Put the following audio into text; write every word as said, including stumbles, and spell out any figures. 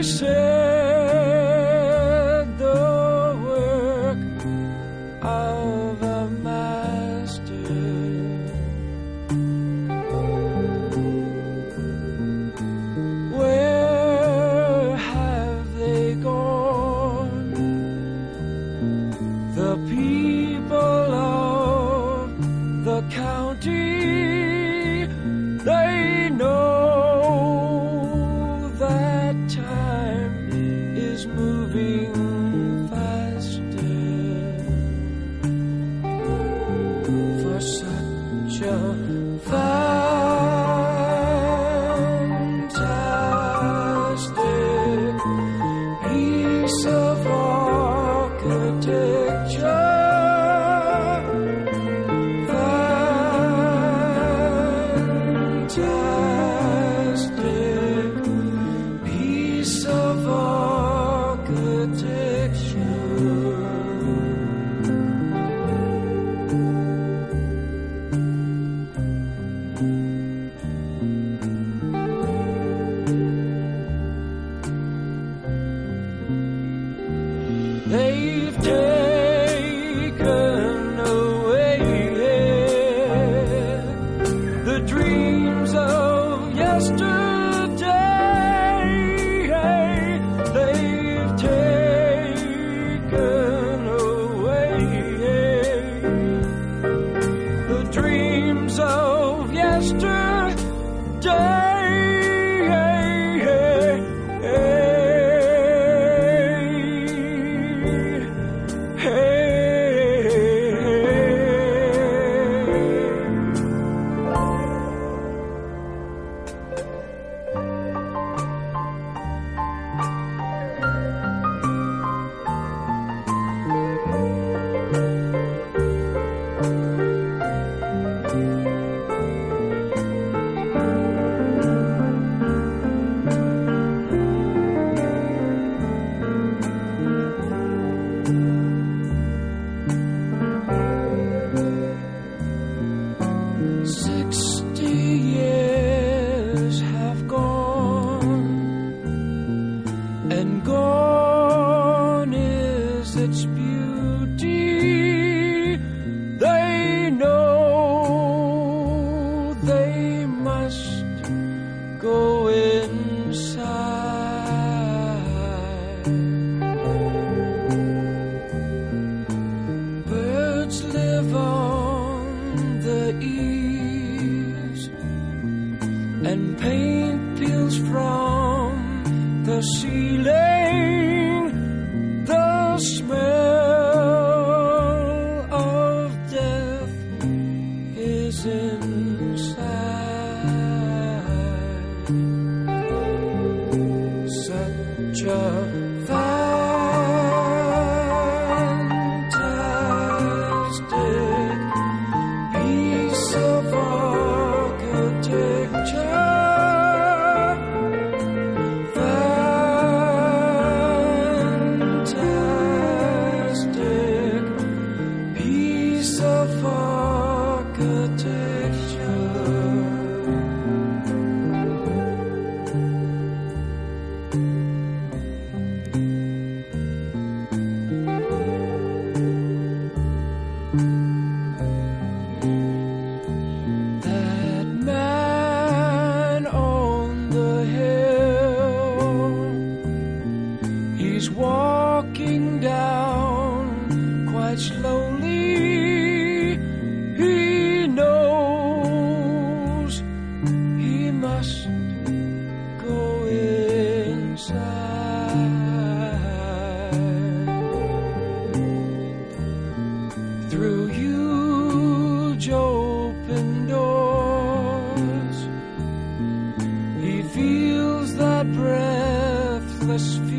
said the work of a master. Where have they gone? The people of the county, they know that time is moving faster. For such a fantastic piece of architecture, fantastic piece of architecture. They've taken away the dreams of yesterday. They've taken away the dreams of yesterday. Sixty years have gone, and gone is its beauty. They know they must go inside. Birds live on the eaves, and paint peels from the ceiling. The smell of death is inside. Such a fantastic piece of architecture. Fantastic piece of architecture. That man on the hill, he's walking down quite slowly. He knows he must go inside. Through huge open doors, he feels that breathless fear.